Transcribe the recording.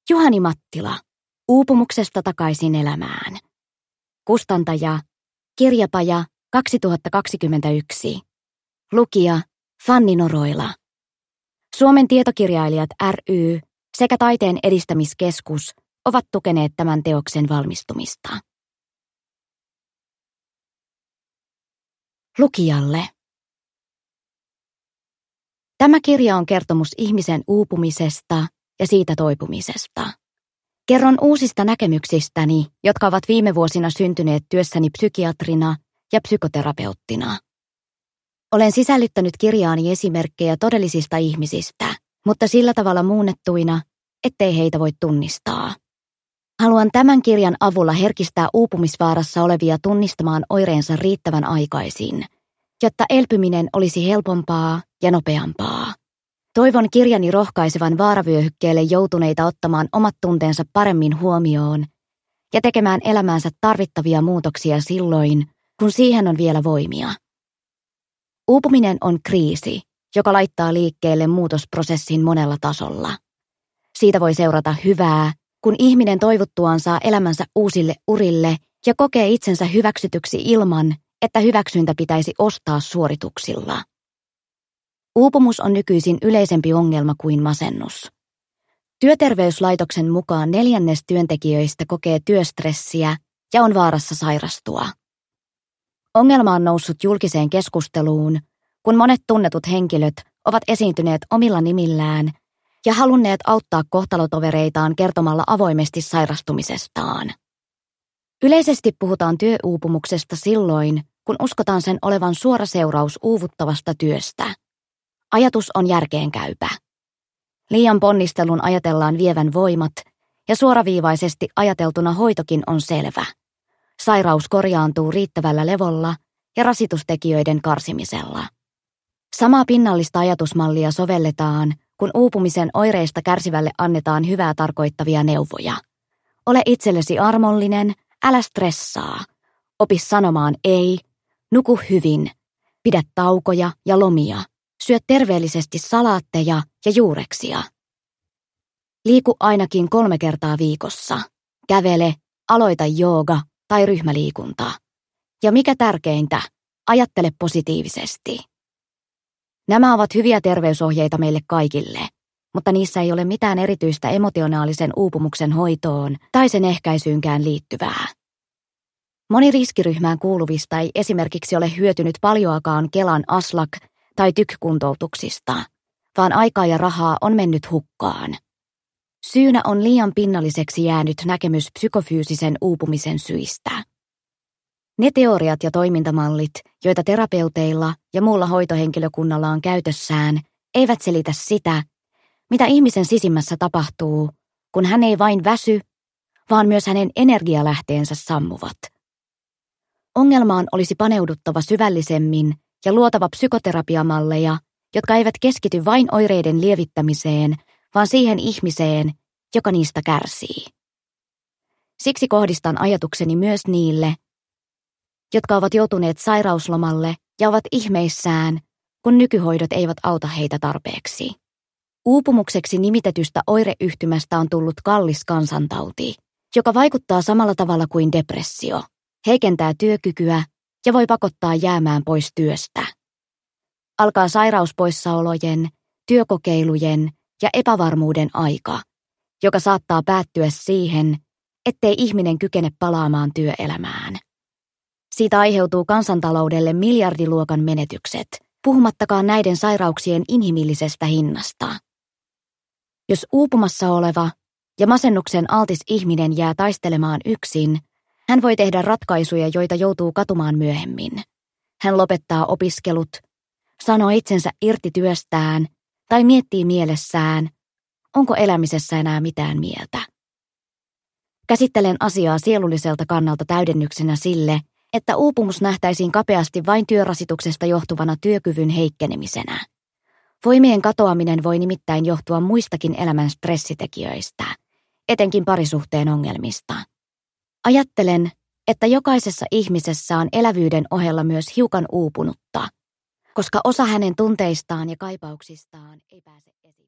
Juhani Mattila, uupumuksesta takaisin elämään. Kustantaja, Kirjapaja 2021. Lukija, Fanni Noroila. Suomen tietokirjailijat ry sekä Taiteen edistämiskeskus ovat tukeneet tämän teoksen valmistumista. Lukijalle. Tämä kirja on kertomus ihmisen uupumisesta ja siitä toipumisesta. Kerron uusista näkemyksistäni, jotka ovat viime vuosina syntyneet työssäni psykiatrina ja psykoterapeuttina. Olen sisällyttänyt kirjaani esimerkkejä todellisista ihmisistä, mutta sillä tavalla muunnettuina, ettei heitä voi tunnistaa. Haluan tämän kirjan avulla herkistää uupumisvaarassa olevia tunnistamaan oireensa riittävän aikaisin, jotta elpyminen olisi helpompaa ja nopeampaa. Toivon kirjani rohkaisevan vaaravyöhykkeelle joutuneita ottamaan omat tunteensa paremmin huomioon ja tekemään elämäänsä tarvittavia muutoksia silloin, kun siihen on vielä voimia. Uupuminen on kriisi, joka laittaa liikkeelle muutosprosessin monella tasolla. Siitä voi seurata hyvää, kun ihminen toivottuaan saa elämänsä uusille urille ja kokee itsensä hyväksytyksi ilman, että hyväksyntä pitäisi ostaa suorituksilla. Uupumus on nykyisin yleisempi ongelma kuin masennus. Työterveyslaitoksen mukaan 1/4 työntekijöistä kokee työstressiä ja on vaarassa sairastua. Ongelma on noussut julkiseen keskusteluun, kun monet tunnetut henkilöt ovat esiintyneet omilla nimillään ja halunneet auttaa kohtalotovereitaan kertomalla avoimesti sairastumisestaan. Yleisesti puhutaan työuupumuksesta silloin, kun uskotaan sen olevan suora seuraus uuvuttavasta työstä. Ajatus on järkeenkäypä. Liian ponnistelun ajatellaan vievän voimat, ja suoraviivaisesti ajateltuna hoitokin on selvä. Sairaus korjaantuu riittävällä levolla ja rasitustekijöiden karsimisella. Samaa pinnallista ajatusmallia sovelletaan, kun uupumisen oireista kärsivälle annetaan hyvää tarkoittavia neuvoja. Ole itsellesi armollinen, älä stressaa. Opi sanomaan ei, nuku hyvin, pidä taukoja ja lomia, syö terveellisesti salaatteja ja juureksia. Liiku ainakin 3 kertaa viikossa. Kävele, aloita jooga tai ryhmäliikunta. Ja mikä tärkeintä, ajattele positiivisesti. Nämä ovat hyviä terveysohjeita meille kaikille, mutta niissä ei ole mitään erityistä emotionaalisen uupumuksen hoitoon tai sen ehkäisyynkään liittyvää. Moni riskiryhmään kuuluvista ei esimerkiksi ole hyötynyt paljoakaan Kelan ASLAK- tai TYK-kuntoutuksista, vaan aikaa ja rahaa on mennyt hukkaan. Syynä on liian pinnalliseksi jäänyt näkemys psykofyysisen uupumisen syistä. Ne teoriat ja toimintamallit, joita terapeuteilla ja muulla hoitohenkilökunnalla on käytössään, eivät selitä sitä, mitä ihmisen sisimmässä tapahtuu, kun hän ei vain väsy, vaan myös hänen energialähteensä sammuvat. Ongelmaan olisi paneuduttava syvällisemmin ja luotava psykoterapiamalleja, jotka eivät keskity vain oireiden lievittämiseen, vaan siihen ihmiseen, joka niistä kärsii. Siksi kohdistan ajatukseni myös niille, jotka ovat joutuneet sairauslomalle ja ovat ihmeissään, kun nykyhoidot eivät auta heitä tarpeeksi. Uupumukseksi nimitetystä oireyhtymästä on tullut kallis kansantauti, joka vaikuttaa samalla tavalla kuin depressio, heikentää työkykyä ja voi pakottaa jäämään pois työstä. Alkaa sairauspoissaolojen, työkokeilujen ja epävarmuuden aika, joka saattaa päättyä siihen, ettei ihminen kykene palaamaan työelämään. Siitä aiheutuu kansantaloudelle miljardiluokan menetykset, puhumattakaan näiden sairauksien inhimillisestä hinnasta. Jos uupumassa oleva ja masennuksen altis ihminen jää taistelemaan yksin, hän voi tehdä ratkaisuja, joita joutuu katumaan myöhemmin. Hän lopettaa opiskelut, sanoo itsensä irti työstään tai miettii mielessään, onko elämisessä enää mitään mieltä. Käsittelen asiaa sielulliselta kannalta täydennyksenä sille, että uupumus nähtäisiin kapeasti vain työrasituksesta johtuvana työkyvyn heikkenemisenä. Voimien katoaminen voi nimittäin johtua muistakin elämän stressitekijöistä, etenkin parisuhteen ongelmista. Ajattelen, että jokaisessa ihmisessä on elävyyden ohella myös hiukan uupunutta, koska osa hänen tunteistaan ja kaipauksistaan ei pääse esiin.